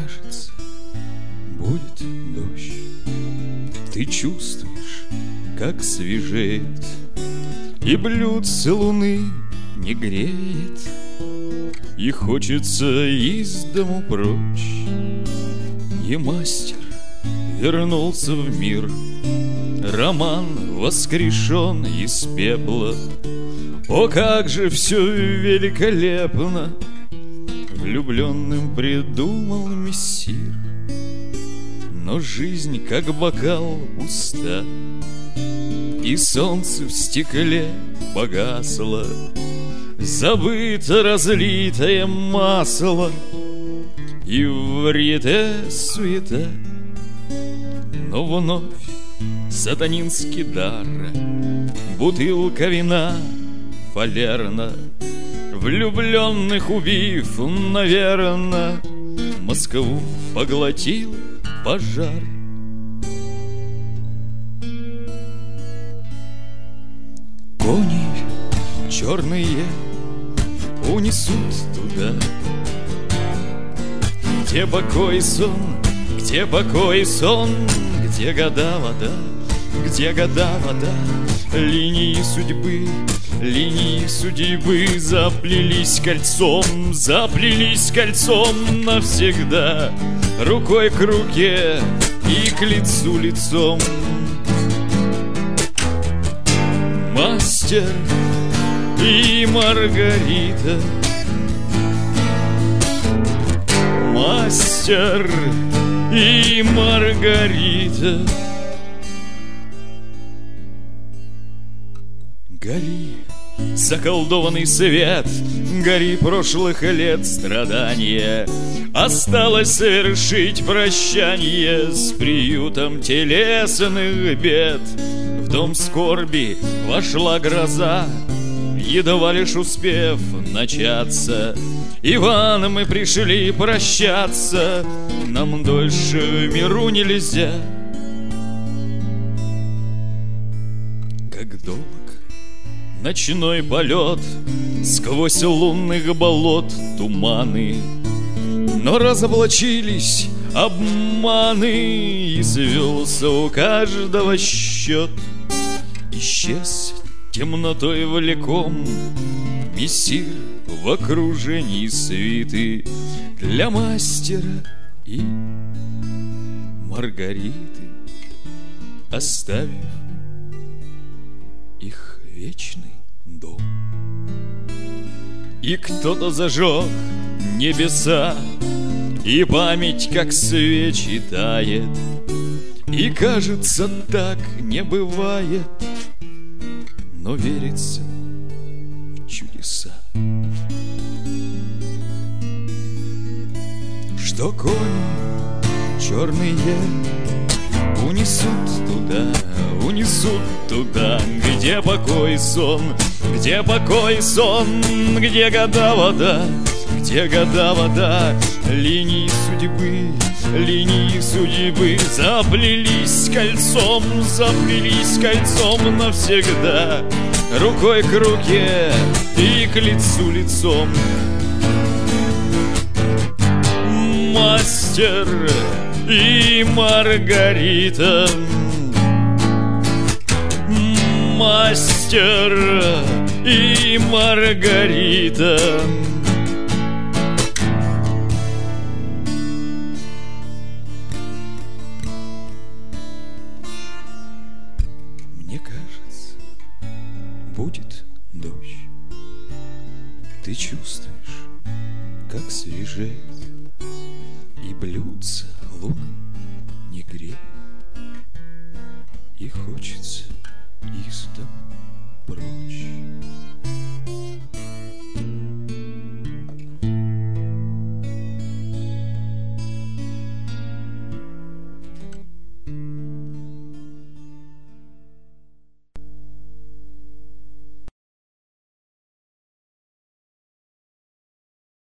кажется, будет дождь. Ты чувствуешь, как свежеет, и блюдце луны не греет, и хочется из дому прочь. И мастер вернулся в мир, роман воскрешен из пепла. О, как же все великолепно влюбленным придумал мессир. Но жизнь, как бокал, пуста, и солнце в стекле погасло. Забыто разлитое масло, и в варьете суета. Но вновь сатанинский дар, бутылка вина фалерна, влюбленных убив, наверно, Москву поглотил пожар. Кони черные унесут туда, где покой и сон, где покой и сон, где года вода, где года вода. Линии судьбы заплелись кольцом навсегда, рукой к руке и к лицу лицом. Мастер и Маргарита, мастер и Маргарита. Гори, заколдованный свет, гори прошлых лет страдания. Осталось совершить прощание с приютом телесных бед. В дом скорби вошла гроза, едва лишь успев начаться. Иван, мы пришли прощаться, нам дольше в миру нельзя. Как долг ночной полет сквозь лунных болот туманы, но разоблачились обманы, и свелся у каждого счет. Исчез темнотой влеком мессир в окружении свиты для мастера и Маргариты, оставив их вечный дом. И кто-то зажег небеса, и память, как свечи, тает, и кажется, так не бывает, но верится в чудеса. Что кони черные унесут туда, где покой и сон, где покой и сон, где года вода, где года вода. Линии судьбы заплелись кольцом навсегда, рукой к руке и к лицу лицом. Мастер и Маргарита, мастер и Маргарита. Мне кажется, будет дождь. Ты чувствуешь, как свежеет, и блюдце луны не греет, и хочется из дома прочь.